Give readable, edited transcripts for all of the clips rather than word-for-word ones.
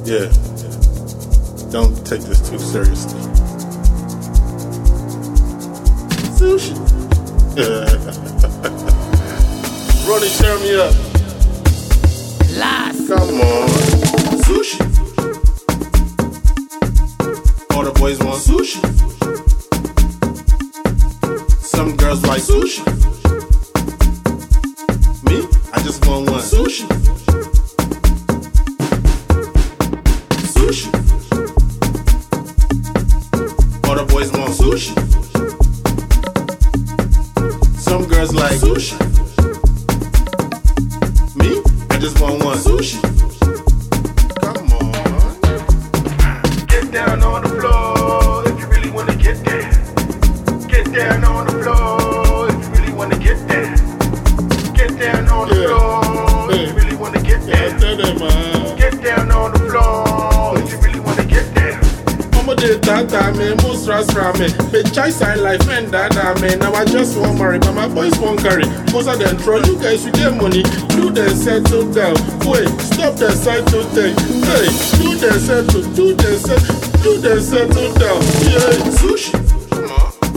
Yeah. Don't take this too seriously. Sushi. Ronnie, turn me up. Last. Come on. Sushi. All the boys want sushi. Some girls like sushi. Me, I just want one. Sushi. Sushi. All the boys want sushi. Some girls like sushi. Me, I just want one. Sushi. Come on. Get down on the floor if you really wanna get there. Get down on the floor if you really wanna get there. Get down on the floor if you really wanna get there. Get down on the floor if you really wanna get there. De tata me, most ras me. Me chai side life, man, dada me. Now I just want marry, but my boys won't carry. Cause I then throw you guys with their money. Do the settle down. Wait, stop the settle thing. Hey, do the settle down. Yeah, sushi. Come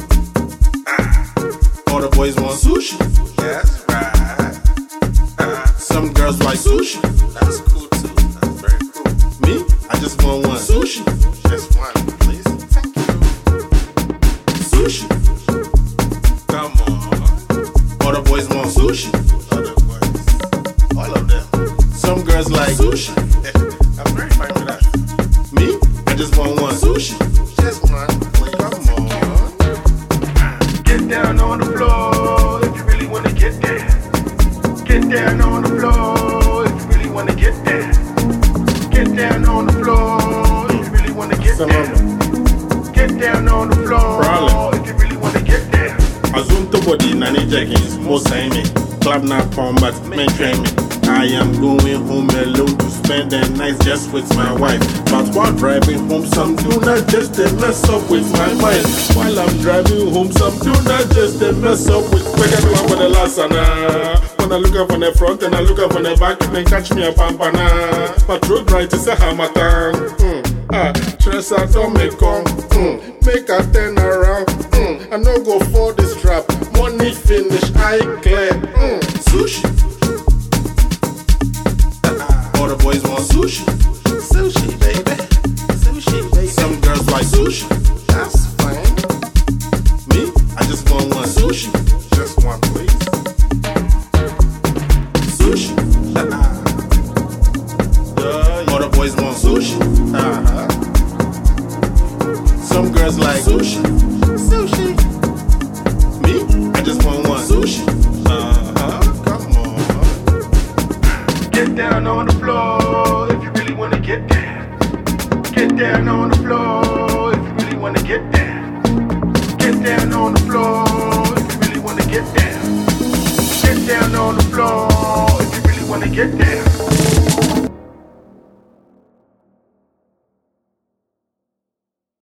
on. All the boys want sushi. That's right. Some girls like sushi. That's cool too. That's very cool. Me, I just want one. Sushi. Just one, please. Thank you. Sushi. Come on. All the boys want sushi. Other boys. All of them. Some girls like sushi. I'm very fine with that. Me, I just want one. Sushi. Just one, please. Come on. Get down on the floor if you really wanna get there. Get down on the floor if you really wanna get there. Get down on the floor if you really wanna get Some there. of them. Get down on the floor Problem. if you really wanna get there. Azum to body nani jeggings, most I me. Club not combat, men train me. I am going home alone to spend the night just with my wife. But while driving home, some do not just they mess up with my mind. While I'm driving home, some do not just they mess up with. Quick, I do one for the last when I look up on the front and I look up on the back, and then catch me a pampana. My throat right is a hamatan. Stress I don't make come. Make a turn around. I no go for this trap. Money finish, I clear. Sushi. All the boys want sushi. Sushi, baby. Sushi, baby. Some girls like sushi. That's fine. Me, I just want one. Sushi. Just one, please. Sushi. All the boys want sushi. Some girls like sushi. Sushi. Me, I just want one. Sushi. Come on. Get down on the floor if you really wanna get there. Get down on the floor if you really wanna get there. Get down on the floor if you really wanna get there. Get down on the floor if you really wanna get there.